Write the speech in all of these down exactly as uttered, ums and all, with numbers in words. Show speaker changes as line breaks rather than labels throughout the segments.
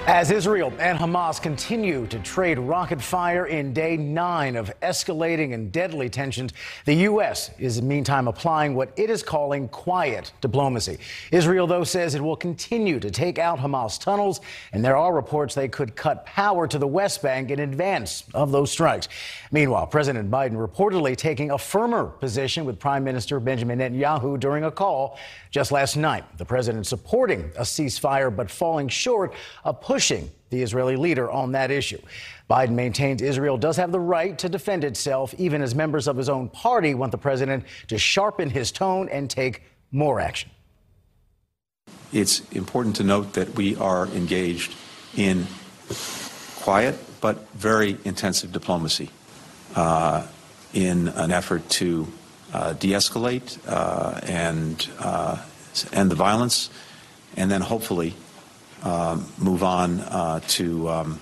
As Israel and Hamas continue to trade rocket fire in day nine of escalating and deadly tensions, the U S is meantime applying what it is calling quiet diplomacy. Israel, though, says it will continue to take out Hamas tunnels, and there are reports they could cut power to the West Bank in advance of those strikes. Meanwhile, President Biden reportedly taking a firmer position with Prime Minister Benjamin Netanyahu during a call just last night. The president supporting a ceasefire but falling short of pushing the Israeli leader on that issue. Biden maintains Israel does have the right to defend itself, even as members of his own party want the president to sharpen his tone and take more action.
It's important to note that we are engaged in quiet but very intensive diplomacy uh, in an effort to uh, de-escalate uh, and uh, end the violence, and then hopefully Um, move on uh, to um,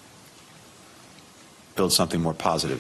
build something more positive.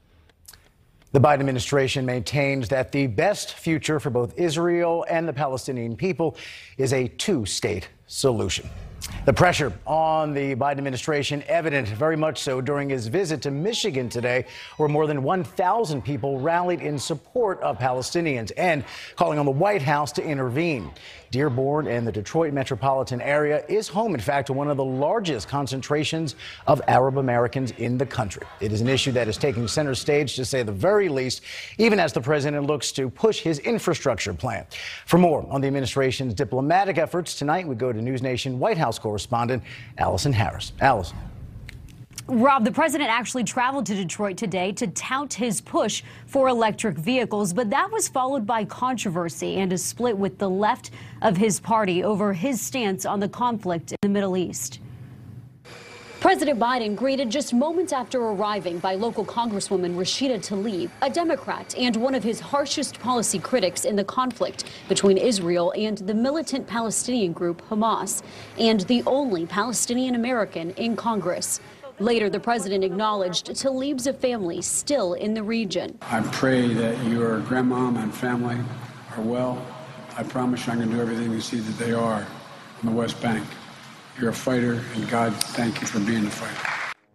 The Biden administration maintains that the best future for both Israel and the Palestinian people is a two-state solution. The pressure on the Biden administration evident very much so during his visit to Michigan today, where more than one thousand people rallied in support of Palestinians and calling on the White House to intervene. Dearborn and the Detroit metropolitan area is home, in fact, to one of the largest concentrations of Arab Americans in the country. It is an issue that is taking center stage, to say the very least, even as the president looks to push his infrastructure plan. For more on the administration's diplomatic efforts, tonight we go to News Nation White House correspondent Allison Harris. Allison.
Rob, the president actually traveled to Detroit today to tout his push for electric vehicles, but that was followed by controversy and a split with the left of his party over his stance on the conflict in the Middle East. President Biden greeted just moments after arriving by local Congresswoman Rashida Tlaib, a Democrat and one of his harshest policy critics in the conflict between Israel and the militant Palestinian group Hamas, and the only Palestinian American in Congress. Later, the president acknowledged Tlaib's family still in the region.
I pray that your grandmom and family are well. I promise you I'm going to do everything to see that they are on the West Bank. You're a fighter, and God, thank you for being a fighter.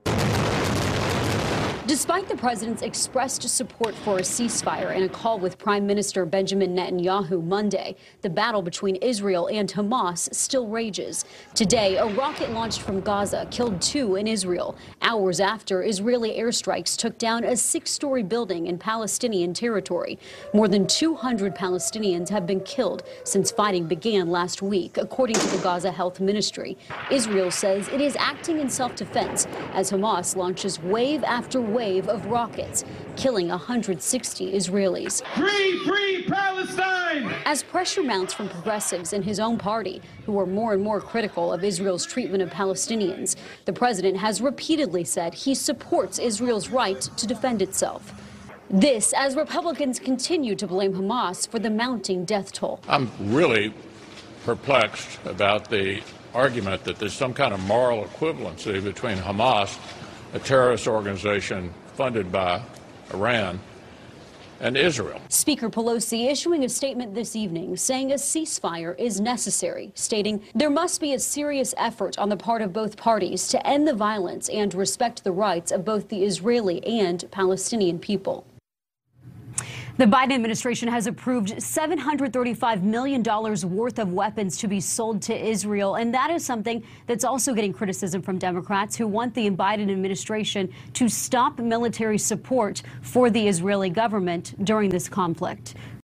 Despite the president's expressed support for a ceasefire in a call with Prime Minister Benjamin Netanyahu Monday, the battle between Israel and Hamas still rages. Today, a rocket launched from Gaza killed two in Israel, hours after Israeli airstrikes took down a six-story building in Palestinian territory. More than two hundred Palestinians have been killed since fighting began last week, according to the Gaza Health Ministry. Israel says it is acting in self-defense as Hamas launches wave after wave wave of rockets, killing one hundred sixty Israelis.
Free, free Palestine!
As pressure mounts from progressives in his own party, who are more and more critical of Israel's treatment of Palestinians, the president has repeatedly said he supports Israel's right to defend itself. This as Republicans continue to blame Hamas for the mounting death toll.
I'm really perplexed about the argument that there's some kind of moral equivalency between Hamas, a terrorist organization funded by Iran, and Israel.
Speaker Pelosi issuing a statement this evening saying a ceasefire is necessary, stating there must be a serious effort on the part of both parties to end the violence and respect the rights of both the Israeli and Palestinian people. The Biden administration has approved seven hundred thirty-five million dollars worth of weapons to be sold to Israel, and that is something that's also getting criticism from Democrats who want the Biden administration to stop military support for the Israeli government during this conflict.